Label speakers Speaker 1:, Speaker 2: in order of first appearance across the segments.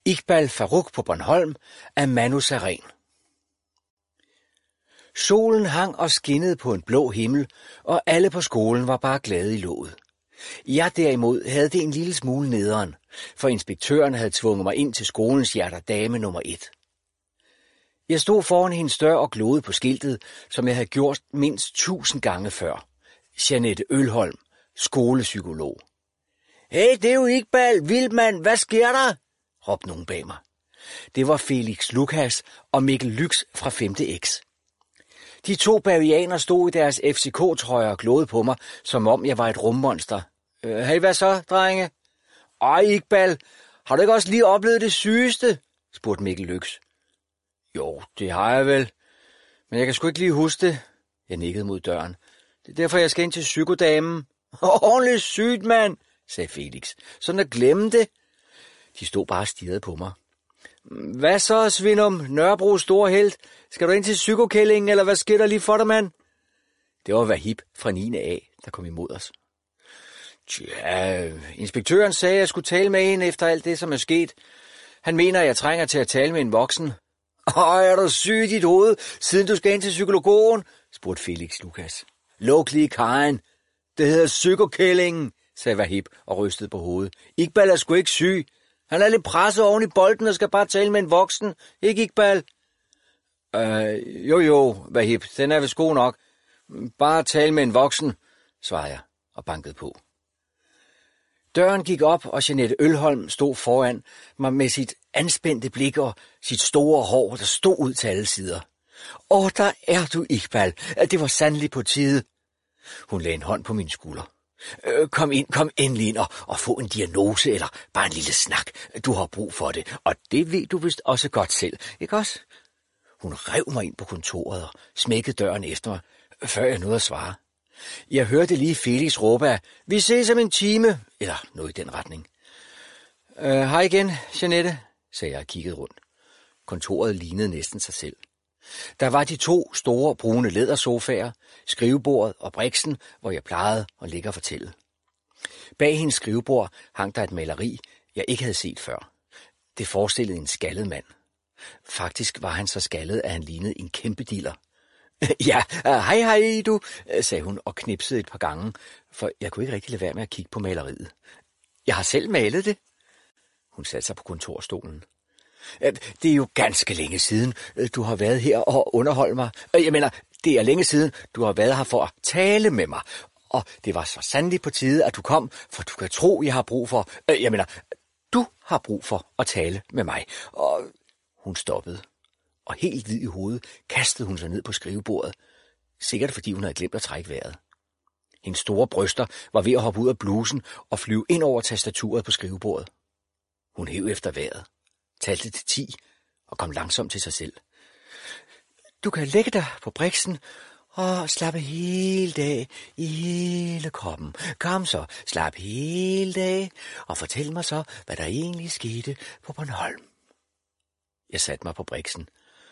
Speaker 1: Iqbal Farooq på Bornholm af Manu Sareen. Solen hang og skinnede på en blå himmel, og alle på skolen var bare glade i låget. Jeg derimod havde det en lille smule nederen, for inspektøren havde tvunget mig ind til skolens hjerterdame nummer 1. Jeg stod foran hendes dør og glodede på skiltet, som jeg havde gjort mindst 1000 gange før. Jeanette Ølholm, skolepsykolog. Hey, det er jo Iqbal, Vildmand, hvad sker der? Råbte nogen bag mig. Det var Felix Lukas og Mikkel Lyx fra 5. X. De 2 bavianer stod i deres FCK-trøjer og glodede på mig, som om jeg var et rummonster. Hey, hvad så, drenge? Ej, Iqbal, har du ikke også lige oplevet det sygeste? Spurgte Mikkel Lyx. Jo, det har jeg vel, men jeg kan sgu ikke lige huske det. Jeg nikkede mod døren. Det er derfor, jeg skal ind til psykodamen. Ordentligt sygt, mand, sagde Felix. Sådan at glemme det. De stod bare og stirrede på mig. Hvad så, Svindum, Nørrebros store helt? Skal du ind til psykokællingen, eller hvad sker der lige for dig, mand? Det var Wahib fra 9. A, der kom imod os. Tja, inspektøren sagde, at jeg skulle tale med hende efter alt det, som er sket. Han mener, at jeg trænger til at tale med en voksen. Er du syg i dit hoved, siden du skal ind til psykologen? Spurgte Felix Lukas. Luk lige Karen. Det hedder psykokællingen, sagde Wahib og rystede på hovedet. Iqbal er sgu ikke syg. Han er lidt presset oven i bolden og skal bare tale med en voksen. Ikke Iqbal? Jo, Wahib, den er vist god nok. Bare tale med en voksen, svarede jeg og bankede på. Døren gik op, og Jeanette Ølholm stod foran mig med sit anspændte blik og sit store hår, der stod ud til alle sider. Der er du, Iqbal. Det var sandelig på tide. Hun lagde en hånd på min skulder. Kom endelig ind og få en diagnose eller bare en lille snak. Du har brug for det, og det ved du vist også godt selv, ikke også? Hun rev mig ind på kontoret og smækkede døren efter mig, før jeg nåede at svare. Jeg hørte lige Felix råbe af, vi ses om en time, eller noget i den retning. Hej igen, Jeanette, sagde jeg og kiggede rundt. Kontoret lignede næsten sig selv. Der var de 2 store brune lædersofaer, skrivebordet og briksen, hvor jeg plejede at ligge og fortælle. Bag hendes skrivebord hang der et maleri, jeg ikke havde set før. Det forestillede en skaldet mand. Faktisk var han så skaldet, at han lignede en kæmpe diller. Ja, hej du, sagde hun og knipsede et par gange, for jeg kunne ikke rigtig lade være med at kigge på maleriet. Jeg har selv malet det. Hun satte sig på kontorstolen. Det er jo ganske længe siden, du har været her og underholdt mig. Det er længe siden, du har været her for at tale med mig. Og det var så sandelig på tide, at du kom, for du kan tro, jeg har brug for... du har brug for at tale med mig. Og hun stoppede, og helt hvid i hovedet kastede hun sig ned på skrivebordet. Sikkert fordi hun havde glemt at trække vejret. Hendes store bryster var ved at hoppe ud af blusen og flyve ind over tastaturet på skrivebordet. Hun hev efter vejret, talte til 10 og kom langsomt til sig selv. Du kan lægge dig på briksen og slappe hele dag i hele kroppen. Kom så, slap hele dag og fortæl mig så, hvad der egentlig skete på Bornholm. Jeg satte mig på briksen.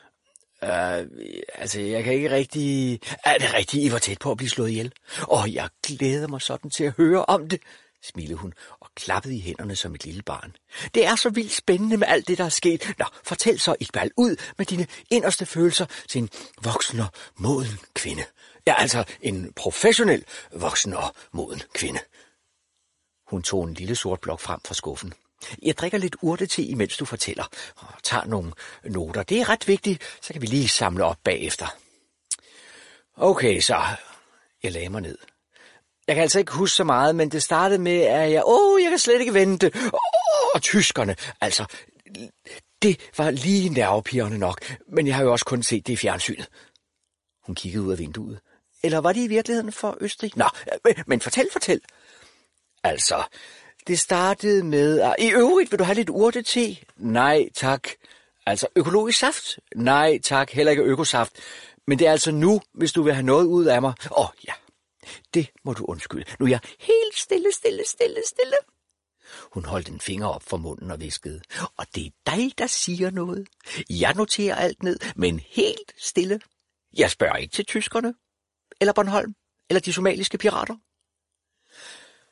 Speaker 1: Jeg kan ikke rigtig... Er det rigtigt, I var tæt på at blive slået ihjel? Jeg glæder mig sådan til at høre om det, smilede hun og klappede i hænderne som et lille barn. Det er så vildt spændende med alt det, der er sket. Nå, fortæl så, Iqbal, ud med dine inderste følelser til en voksen og moden kvinde. Ja, altså en professionel voksen og moden kvinde. Hun tog en lille sort blok frem fra skuffen. Jeg drikker lidt urtete, imens du fortæller, og tager nogle noter. Det er ret vigtigt, så kan vi lige samle op bagefter. Okay, så. Jeg lagde mig ned. Jeg kan altså ikke huske så meget, men det startede med, at jeg kan slet ikke vente. Og tyskerne, altså, det var lige nervepirrende nok, men jeg har jo også kun set det i fjernsynet. Hun kiggede ud af vinduet. Eller var det i virkeligheden for Østrig? Nå, men fortæl. Altså, det startede med, i øvrigt vil du have lidt urtete? Nej, tak. Altså, økologisk saft? Nej, tak, heller ikke økosaft. Men det er altså nu, hvis du vil have noget ud af mig. Ja. Det må du undskylde. Nu er jeg helt stille. Hun holdt en finger op for munden og viskede. Og det er dig, der siger noget. Jeg noterer alt ned, men helt stille. Jeg spørger ikke til tyskerne, eller Bornholm, eller de somaliske pirater.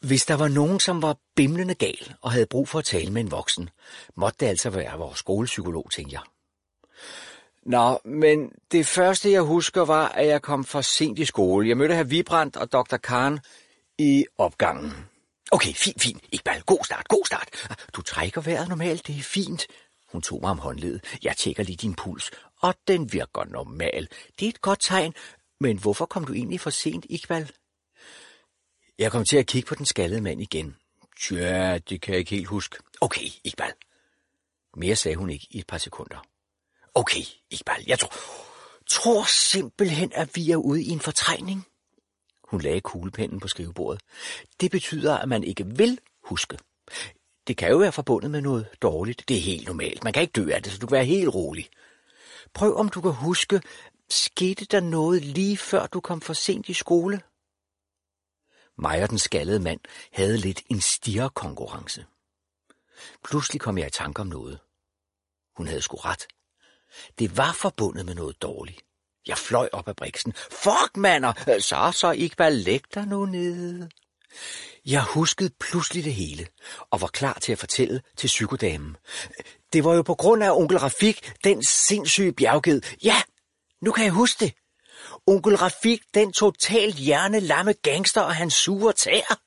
Speaker 1: Hvis der var nogen, som var bimlende gal og havde brug for at tale med en voksen, måtte det altså være vores skolepsykolog, tænkte jeg. Nå, men det første, jeg husker, var, at jeg kom for sent i skole. Jeg mødte hr. Vibrand og Dr. Karen i opgangen. Okay, fint. Iqbal, god start. Du trækker vejret normalt, det er fint. Hun tog mig om håndledet. Jeg tjekker lige din puls, og den virker normal. Det er et godt tegn, men hvorfor kom du egentlig for sent, Iqbal? Jeg kom til at kigge på den skaldede mand igen. Tja, det kan jeg ikke helt huske. Okay, Iqbal. Mere sagde hun ikke i et par sekunder. Okay, Iqbal, jeg tror simpelthen, at vi er ude i en fortrængning. Hun lagde kuglepennen på skrivebordet. Det betyder, at man ikke vil huske. Det kan jo være forbundet med noget dårligt. Det er helt normalt. Man kan ikke dø af det, så du kan være helt rolig. Prøv om du kan huske, skete der noget lige før du kom for sent i skole? Mig og den skaldede mand havde lidt en stirrekonkurrence. Pludselig kom jeg i tanke om noget. Hun havde sgu ret. Det var forbundet med noget dårligt. Jeg fløj op ad briksen. Fuck, mander! Så Iqbal, læg dig nu ned. Jeg huskede pludselig det hele, og var klar til at fortælle til psykodamen. Det var jo på grund af onkel Rafik, den sindssyge bjergged. Ja, nu kan jeg huske det. Onkel Rafik, den totalt hjernelamme gangster og hans sure tæer.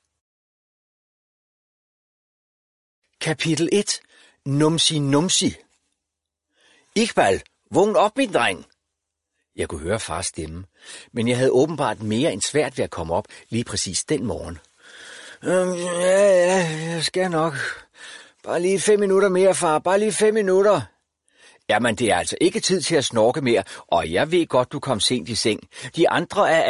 Speaker 1: Kapitel 1. Numsi. Iqbal, vågn op, min dreng. Jeg kunne høre fars stemme, men jeg havde åbenbart mere end svært ved at komme op lige præcis den morgen. Ja, jeg skal nok. Bare lige 5 minutter mere, far. Bare lige 5 minutter. Jamen, det er altså ikke tid til at snorke mere, og jeg ved godt, du kom sent i seng. De andre er